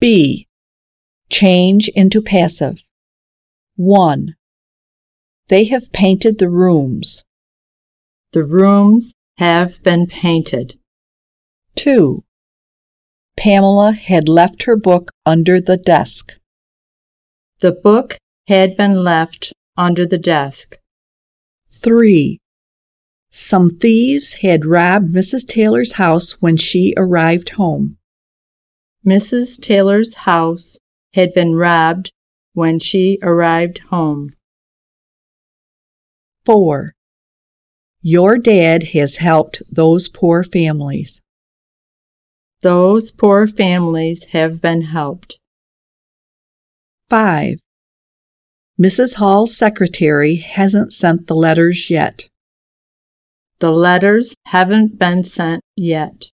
B. Change into passive. 1. They have painted the rooms. The rooms have been painted. 2. Pamela had left her book under the desk. The book had been left under the desk. 3. Some thieves had robbed Mrs. Taylor's house when she arrived home. Mrs. Taylor's house had been robbed when she arrived home. 4. Your dad has helped those poor families. Those poor families have been helped. 5. Mrs. Hall's secretary hasn't sent the letters yet. The letters haven't been sent yet.